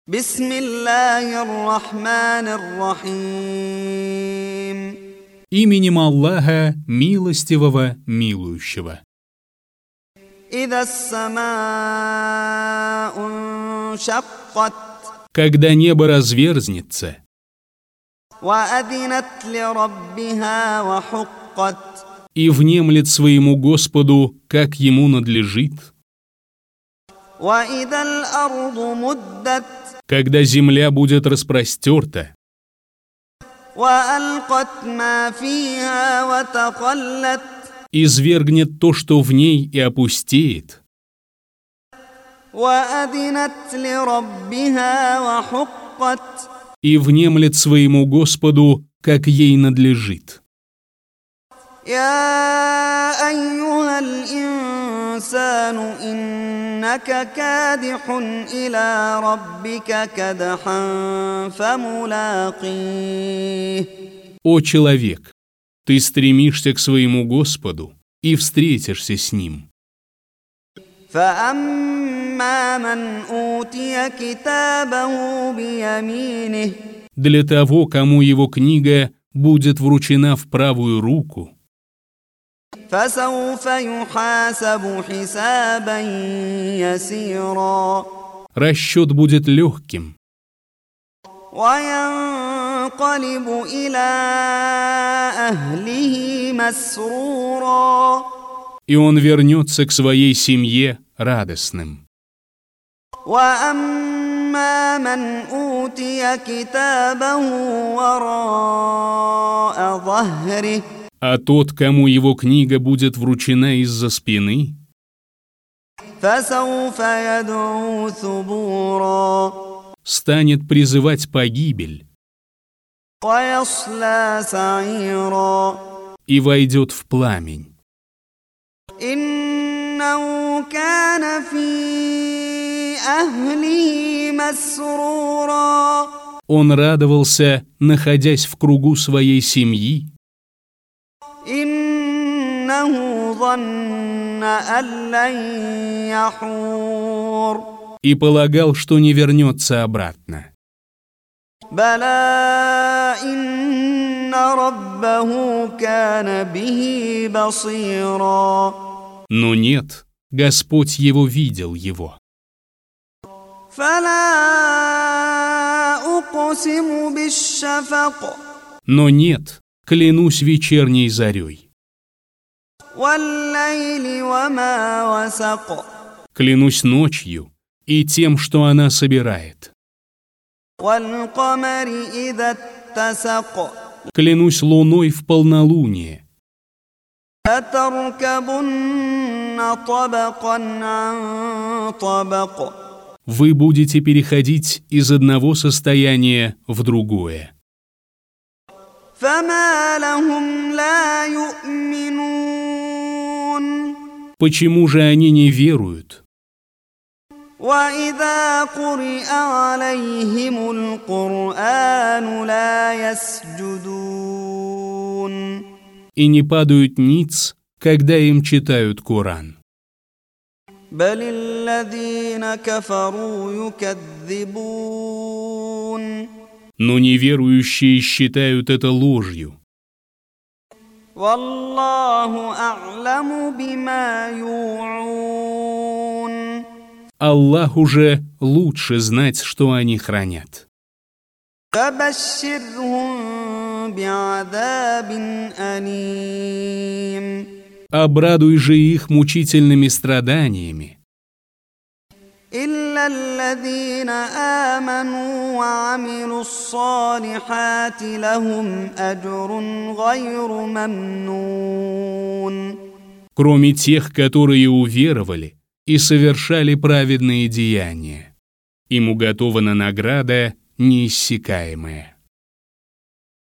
بسم الله الرحمن الرحيم. Именем Аллаха, милостивого, милующего. إذا السماء انشقت Когда небо разверзнется وأذنت لربها وحقت и внемлет своему Господу, как ему надлежит, وإذا الأرض مدت когда земля будет распростерта وألقت ما فيها وتخلت извергнет то, что в ней, и опустеет, وأذنت لربها وحقت и внемлет своему Господу, как ей надлежит. يا أيها الإنسان إنك كادح إلى ربك كدحا فملاقيه. О человек, ты стремишься к своему Господу и встретишься с Ним. فأما من أوتي كتابه بيمينه Для того, кому его книга будет вручена в правую руку, فسوف يحاسب حسابا يسيرا расчет будет легким, وينقلب إلى أهله مسرورا. и он вернется к своей семье радостным. وأما من أوتي كتابه وراء ظهره А тот, кому его книга будет вручена из-за спины, فسوف يدعو ثبورا станет призывать погибель ويصلى سعيرا. и войдет в пламень. إنه كان في أهله مسرورا. Он радовался, находясь в кругу своей семьи, إنه ظن أن لن يحور. и полагал, что не вернется обратно. بلى إن ربه كان به بصيرا. Но нет, Господь его видел его. فلا أقسم بالشفق Но нет, клянусь вечерней зарей. والليل وما وسق Клянусь ночью и тем, что она собирает. والقمر إذا اتسق Клянусь луной в полнолуние. لتركبن طبقا عن طبق. Вы будете переходить из одного состояния в другое. فما لهم لا يؤمنون. Почему же они не веруют? وإذا قرئ عليهم القرآن لا يسجدون. И не падают ниц, когда им читают Коран. بل الذين كفروا يكذبون. Но неверующие считают это ложью. والله أعلم بما يوعون. Аллах уже лучше знать, что они хранят. فبشرهم بعذاب أليم. Обрадуй же их мучительными страданиями, إلا الذين آمنوا وعملوا الصالحات لهم أجر غير ممنون. кроме тех, которые уверовали и совершали праведные деяния. Им уготована награда неиссякаемая.